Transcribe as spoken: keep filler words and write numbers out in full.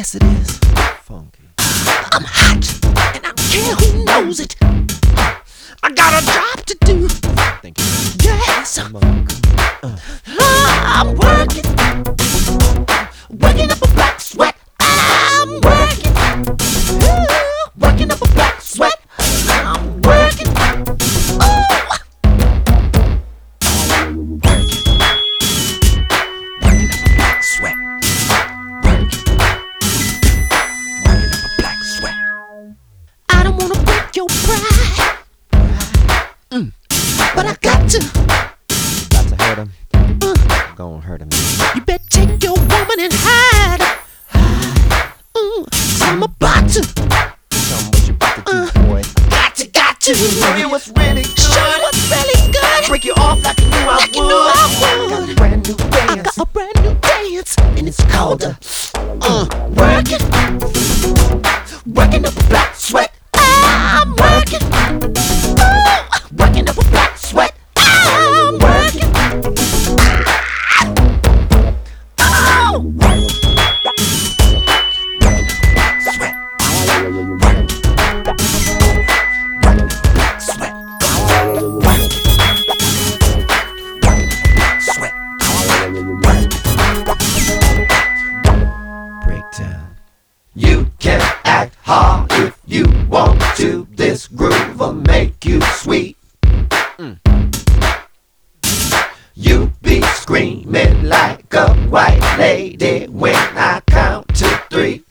Yes, it is. Funky. I'm hot, and I don't care who knows it. I got a job to do. Thank you. Yes. Come on. Uh. I'm working. Working up a black sweat. I'm working. Ooh, working up a black sweat. I'm working. Ooh. Working. Working up a black sweat. Working. Working up a black sweat. I don't wanna break your pride. Mm. But I got to. Got to hurt him. Uh. Gonna hurt him. You better take your woman and hide. Mm. So I'm about to. Tell me what you about to do, uh. boy. Got to, got to. Show you what's really good. Show you what's really good. Break you off like you knew I like would. You knew I would. I got a brand new dance. I got a brand new dance, and it's called a uh, working. Working up a black sweat. I'm working. Ooh, working up a black sweat. I'm working. Oh, working. Working up a black sweat. Working. Working up a black sweat. Working. Working up a black sweat. Working. Breakdown. You can act hard if you want to. This groove will make you sweet. Mm. You be screaming like a white lady when I count to three.